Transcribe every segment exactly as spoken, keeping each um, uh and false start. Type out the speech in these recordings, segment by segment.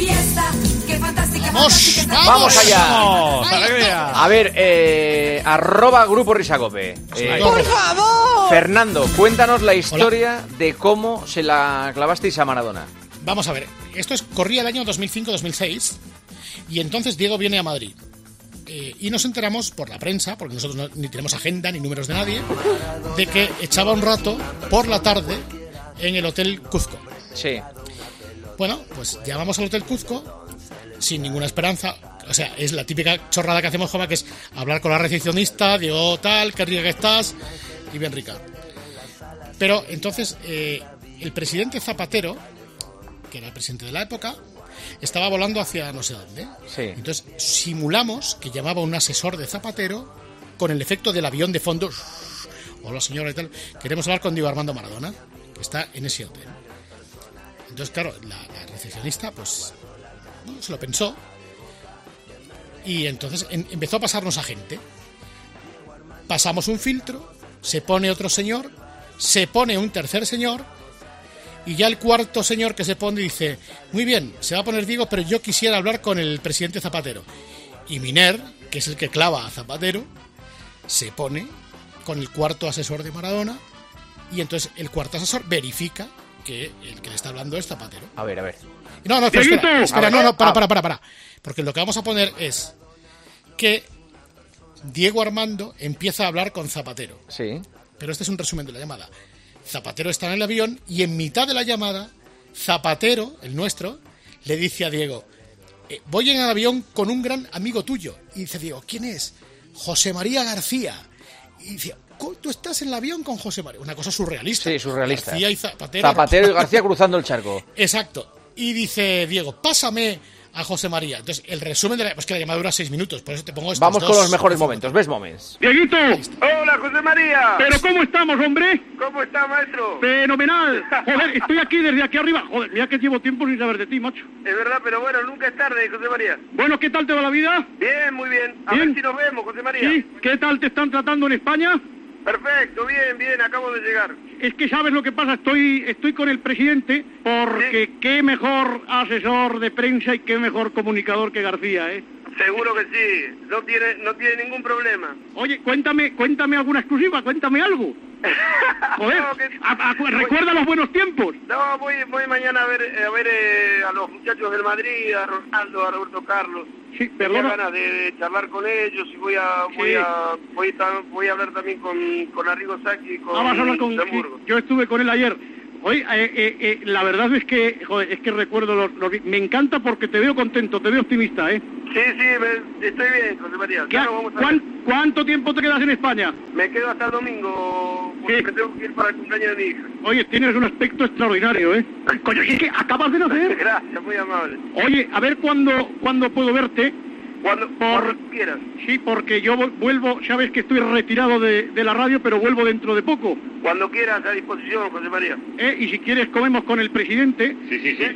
fiesta, qué fantástica, ¡Vamos! fantástica ¡Vamos! ¡Vamos allá! ¡Vamos! ¡Alegría! A ver, eh, arroba Grupo Risacope. Eh, ¡Por favor! Fernando, cuéntanos la historia Hola. de cómo se la clavasteis a Maradona. Vamos a ver, esto es, corría el año dos mil cinco dos mil seis y entonces Diego viene a Madrid. Eh, y nos enteramos por la prensa, porque nosotros no, ni tenemos agenda ni números de nadie, de que echaba un rato por la tarde en el Hotel Cuzco. Sí. Bueno, pues llamamos al Hotel Cuzco sin ninguna esperanza. O sea, es la típica chorrada que hacemos, Jova, que es hablar con la recepcionista, digo, tal, qué rica que estás, y bien rica. Pero entonces, eh, el presidente Zapatero, que era el presidente de la época, estaba volando hacia no sé dónde. Sí. Entonces simulamos que llamaba un asesor de Zapatero con el efecto del avión de fondo. Hola señora y tal. Queremos hablar con Diego Armando Maradona, que está en ese hotel. Entonces, claro, la, la recepcionista, pues, bueno, se lo pensó. Y entonces en, empezó a pasarnos a gente. Pasamos un filtro, se pone otro señor, se pone un tercer señor. Y ya el cuarto señor que se pone dice, muy bien, se va a poner Diego, pero yo quisiera hablar con el presidente Zapatero. Y Miner, que es el que clava a Zapatero, se pone con el cuarto asesor de Maradona y entonces el cuarto asesor verifica que el que le está hablando es Zapatero. A ver, a ver. No, no, pero espera, espera, no, no, para, para, para, para. Porque lo que vamos a poner es que Diego Armando empieza a hablar con Zapatero. Sí. Pero este es un resumen de la llamada. Zapatero está en el avión y en mitad de la llamada, Zapatero, el nuestro, le dice a Diego, eh, voy en el avión con un gran amigo tuyo. Y dice Diego, ¿quién es? José María García. Y dice, ¿tú estás en el avión con José María? Una cosa surrealista. Sí, surrealista. García y Zapatero. Zapatero y García cruzando el charco. Exacto. Y dice Diego, pásame a José María. Entonces, el resumen de la... Pues que la llamada dura seis minutos, por eso te pongo estos Vamos dos con los mejores momentos, ¿ves momentos? Dieguito, Hola, José María. ¿pero cómo estamos, hombre? ¿Cómo está, maestro? Fenomenal. Joder, estoy aquí desde aquí arriba. Joder, mira que llevo tiempo sin saber de ti, macho. Es verdad, pero bueno, nunca es tarde, José María. Bueno, ¿qué tal te va la vida? Bien, muy bien. A ¿Bien? ver si nos vemos, José María. Sí, ¿qué tal te están tratando en España? Perfecto, bien, bien, acabo de llegar. Es que sabes lo que pasa, estoy estoy con el presidente porque ¿Sí? qué mejor asesor de prensa y qué mejor comunicador que García, ¿eh? Seguro que sí, no tiene no tiene ningún problema. Oye, cuéntame cuéntame alguna exclusiva, cuéntame algo. Joder, No, que- a- a- recuerda los buenos tiempos. No, voy, voy mañana a ver a ver eh, a los muchachos del Madrid, a Ronaldo, a Roberto Carlos. Sí, Tenía perdona. ganas de, de charlar con ellos y voy a voy Sí. a voy, a voy a hablar también con, con Arrigo Sacchi y con Ah, vas a hablar con... Luxemburgo. sí, yo estuve con él ayer. Oye, eh, eh, eh, la verdad es que, joder, es que recuerdo los, los... Me encanta porque te veo contento, te veo optimista, ¿eh? Sí, sí, me- estoy bien, José María. ¿Qué- Ya lo vamos a cuán- ver. ¿Cuánto tiempo te quedas en España? Me quedo hasta el domingo porque Sí. me tengo que ir para el cumpleaños de mi hija. Oye, tienes un aspecto extraordinario, ¿eh? Coño, es que acabas de nacer. Gracias, muy amable. Oye, a ver cuándo, cuándo puedo verte. Cuando, Por- cuando quieras. Sí, porque yo vu- vuelvo, sabes que estoy retirado de, de la radio, pero vuelvo dentro de poco. Cuando quieras, a disposición, José María. ¿eh? Y si quieres comemos con el presidente. Sí, sí, sí.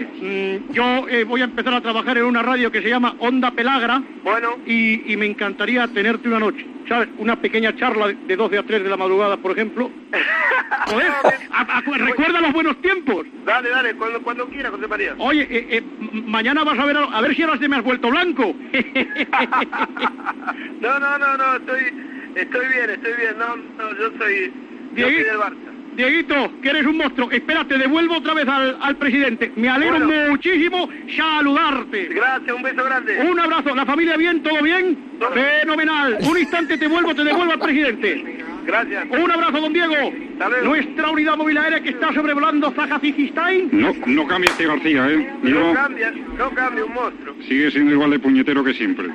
Eh, mm, yo eh, voy a empezar a trabajar en una radio que se llama Onda Pelagra Bueno, y, y me encantaría tenerte una noche. ¿Sabes? Una pequeña charla de doce a tres de la madrugada, por ejemplo. Joder, a- a- recuerda los buenos tiempos. dale, dale, cuando, cuando quieras, José María. Oye, eh, eh, m- mañana vas a ver, a, a ver si ahora se me has vuelto blanco. No, no, no, no, estoy, estoy bien, estoy bien. No, no, yo soy, yo soy Dieguito. del Barça. Dieguito, que eres un monstruo. Espera, te devuelvo otra vez al, al presidente. Me alegro Bueno. muchísimo saludarte. Gracias, un beso grande. Un abrazo. ¿La familia bien? ¿Todo bien? Todo. Fenomenal. Un instante te vuelvo, te devuelvo al presidente. Gracias. Un abrazo, don Diego. Hasta luego. Nuestra unidad móvil aérea que está sobrevolando Zajazijistán. No, no cambia este García, ¿eh? No Digo, cambia, no cambia, un monstruo. sigue siendo igual de puñetero que siempre.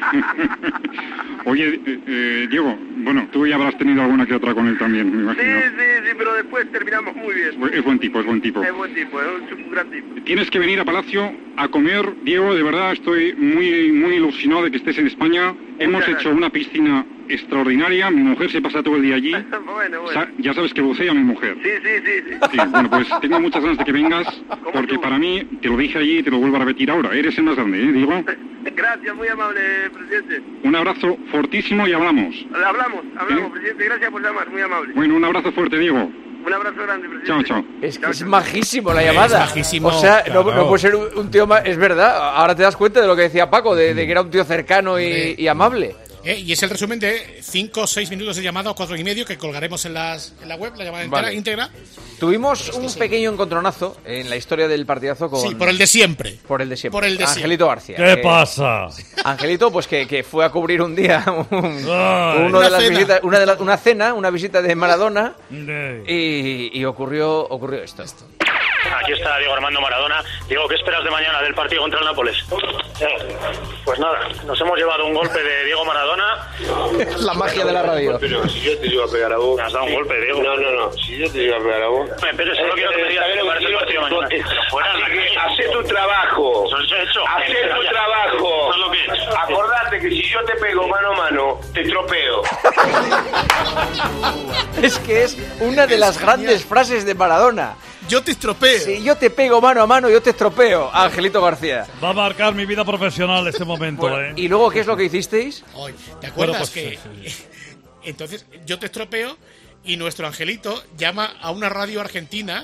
Oye, eh, eh, Diego, bueno, tú ya habrás tenido alguna que otra con él también, me Sí, imagino. sí, sí, pero después terminamos muy bien. Es buen tipo, es buen tipo. Es buen tipo, es un, un gran tipo. Tienes que venir a Palacio a comer, Diego, de verdad estoy muy muy ilusionado de que estés en España. Hemos gracias. hecho una piscina extraordinaria, mi mujer se pasa todo el día allí. Bueno, bueno. Sa- ya sabes que bucea mi mujer. Sí, sí, sí, sí. Sí, bueno, pues tengo muchas ganas de que vengas, porque tú. para mí, te lo dije allí y te lo vuelvo a repetir ahora, eres el más grande, ¿eh, Diego? Gracias, muy amable, presidente. Un abrazo fortísimo y hablamos. Hablamos, hablamos, ¿Eh? presidente. Gracias por llamar, muy amable. Bueno, un abrazo fuerte, Diego. Un abrazo grande, presidente. Chao, chao. Es que es majísimo la llamada. Es majísimo, O sea, no, claro. no puede ser un, un tío más... Es verdad, ahora te das cuenta de lo que decía Paco, de, de que era un tío cercano y, y amable. Eh, y es el resumen de cinco o seis minutos de llamada o cuatro y medio que colgaremos en, las, en la web, la llamada entera, Vale. íntegra. Tuvimos un pequeño encontronazo en la historia del partidazo con... Sí, por el de siempre. Por el de siempre. Por el de Angelito García. ¿Qué que- pasa? Angelito, pues que, que fue a cubrir un día un- Ay. uno Una de las cena. visitas, una, de la- una cena, una visita de Maradona Eh, y, y ocurrió, ocurrió esto. Aquí está Diego Armando Maradona. Diego, ¿qué esperas de mañana del partido contra el Nápoles? Pues nada, nos hemos llevado un golpe de Diego Maradona. La magia de la radio. Pero si yo te iba a pegar a vos. Me has dado un golpe, Diego. No, no, no. Si yo te iba a pegar a vos. Me Pero solo quiero que me digas qué te parece el partido mañana. Pero fuera de la calle. Hacé tu trabajo. Eso es hecho. Hacé Eso tu ya. trabajo. Eso es lo que he hecho. Acordate que si yo te pego mano a mano, te estropeo. Es que es una de las grandes frases de Maradona. Yo te estropeo. Si yo te pego mano a mano, yo te estropeo, Angelito García. Va a marcar mi vida profesional este momento, Bueno, ¿eh? ¿y luego qué es lo que hicisteis? Hoy, ¿te acuerdas Bueno, que pues, sí, entonces yo te estropeo y nuestro Angelito llama a una radio argentina,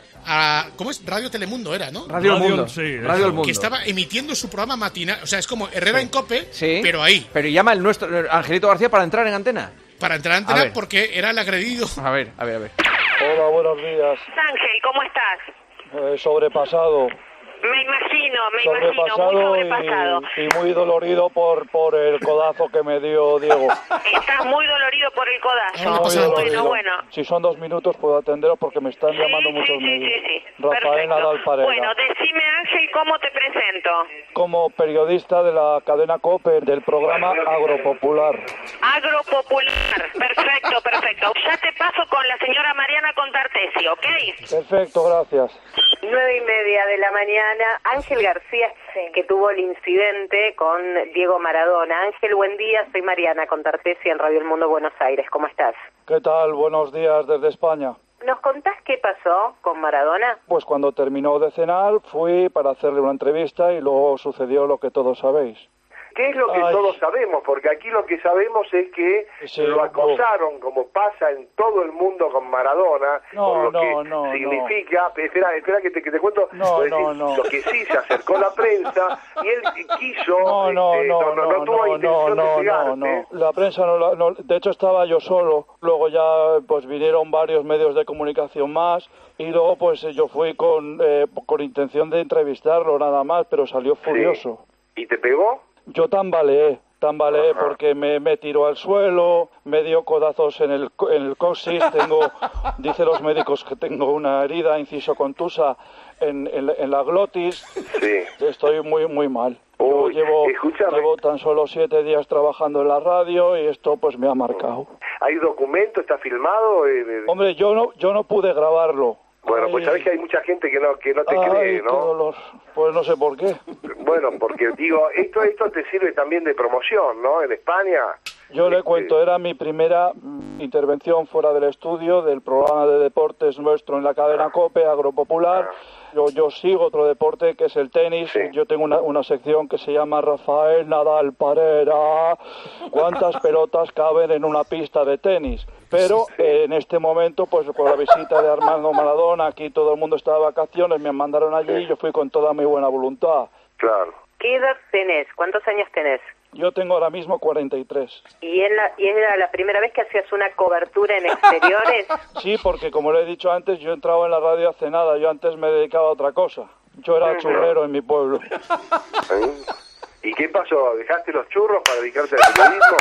a ¿cómo es? Radio Telemundo era, ¿no? Radio, El Radio- Mundo. sí, eso. Radio El Mundo. Que estaba emitiendo su programa matinal, o sea, es como Herrera en Cope, Sí. pero ahí, Pero llama el nuestro el Angelito García para entrar en antena. para entrar a A antena ver. porque era el agredido. A ver, a ver, a ver. Hola, buenos días. Ángel, ¿cómo estás? Eh, sobrepasado. Me imagino, me imagino, muy Sobrepasado sobrepasado. y, y muy dolorido por, por el codazo que me dio Diego. Estás muy dolorido por el codazo. Ahora Muy pasa Bueno, dolorido. bueno. Si son dos minutos puedo atenderos porque me están Sí, llamando sí, muchos sí, medios. sí, sí. Rafael Perfecto. Nadal Parera. Bueno, decime, Ángel, ¿cómo te presento? Como periodista de la cadena COPE del programa Agropopular. Agropopular. Perfecto, perfecto. Ya te paso con la señora Mariana Contartesi, ¿ok? Perfecto, gracias. Nueve y media de la mañana, Ángel García, que tuvo el incidente con Diego Maradona. Ángel, buen día, soy Mariana Contartesi en Radio El Mundo Buenos Aires. ¿Cómo estás? ¿Qué tal? Buenos días desde España. ¿Nos contás qué pasó con Maradona? Pues cuando terminó de cenar fui para hacerle una entrevista y luego sucedió lo que todos sabéis. ¿Qué es lo que Ay. todos sabemos? Porque aquí lo que sabemos es que Sí, lo acosaron, como pasa en todo el mundo con Maradona, No, por lo no, que no, significa... Espera, espera que te, que te cuento. No, Pues, no, no. Lo que sí se acercó la prensa y él quiso... No, no, este, no, no, no, tuvo no, intención no, de no, pegarte. no. La prensa no, la- no, de hecho estaba yo solo, luego ya pues vinieron varios medios de comunicación más y luego pues yo fui con, eh, con intención de entrevistarlo nada más, pero salió furioso. ¿Y te pegó? Yo tambaleé, tambaleé porque me, me tiró al suelo, me dio codazos en el, co- en el coxis, tengo, dice los médicos que tengo una herida, inciso contusa en, en, la- en la glotis, Sí. estoy muy, muy mal. Yo Uy, llevo, escúchame. llevo tan solo siete días trabajando en la radio y esto pues me ha marcado. ¿Hay documento? ¿Está filmado? Eh, eh, Hombre, yo no, yo no pude grabarlo. Bueno, pues Ay, sabés que hay mucha gente que no que no te ay, cree, qué ¿no? dolor. Pues no sé por qué. Bueno, porque digo, esto esto te sirve también de promoción, ¿no? En España. Yo le Este, cuento, era mi primera mm, intervención fuera del estudio del programa de deportes nuestro en la cadena COPE, Agropopular. Yo, yo sigo otro deporte que es el tenis. Sí. Yo tengo una, una sección que se llama Rafael Nadal Parera. ¿Cuántas pelotas caben en una pista de tenis? Pero eh, en este momento, pues con la visita de Armando Maradona, aquí todo el mundo está de vacaciones, me mandaron allí y yo fui con toda mi buena voluntad. Claro. ¿Qué edad tenés? ¿Cuántos años tenés? Yo tengo ahora mismo cuarenta y tres. ¿Y, en la, ¿Y era la primera vez que hacías una cobertura en exteriores? Sí, porque como le he dicho antes, yo entraba en la radio hace nada. Yo antes me dedicaba a otra cosa. Yo era churrero en mi pueblo. ¿Eh? ¿Y qué pasó? ¿Dejaste los churros para dedicarte al periodismo?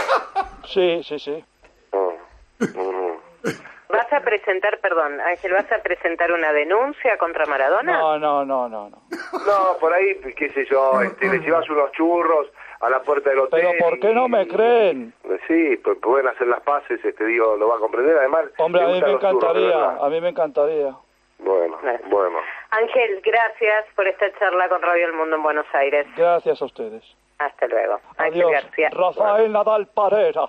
Sí, sí, sí. Mm. Mm. ¿Vas a presentar, perdón, Ángel, vas a presentar una denuncia contra Maradona? No, no, no, no, no. No, por ahí, qué sé yo, este, le llevas unos churros a la puerta del hotel. Pero ¿por qué no me creen? Sí, pues pueden hacer las paces, este digo, lo va a comprender. Además, Hombre, a le mí gustan me los churros, de encantaría, verdad. a mí me encantaría. Bueno, bueno. Ángel, gracias por esta charla con Radio El Mundo en Buenos Aires. Gracias a ustedes. Hasta luego. Ángel Adiós. García. Rafael Nadal Parera.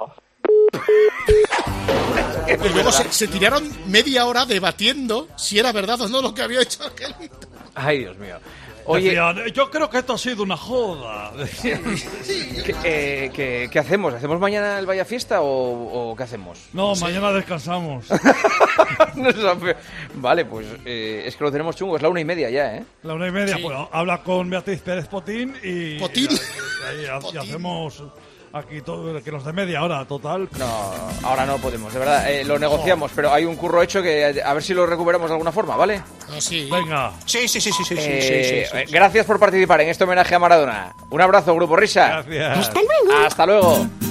Y luego se, se tiraron media hora debatiendo si era verdad o no lo que había hecho Angelito. Ay, Dios mío. Oye, Decían, yo creo que esto ha sido una joda. ¿qué, eh, qué- qué hacemos? ¿Hacemos mañana el Vaya Fiesta o, o qué hacemos? No, mañana descansamos. No sé, vale, pues eh, es que lo tenemos chungo, es la una y media ya, ¿eh? La una y media, Sí. pues habla con Beatriz Pérez Potín y, Potín. y, y- y- y Potín. hacemos aquí todo, que nos dé media hora total. No, ahora no podemos, de verdad, eh, lo negociamos, pero hay un curro hecho que a ver si lo recuperamos de alguna forma, ¿vale? Ah, sí. Venga, Sí, sí, sí, sí, sí, sí, Eh, sí, sí, eh, sí. Gracias por participar en este homenaje a Maradona. Un abrazo, Grupo Risa. gracias. Hasta luego.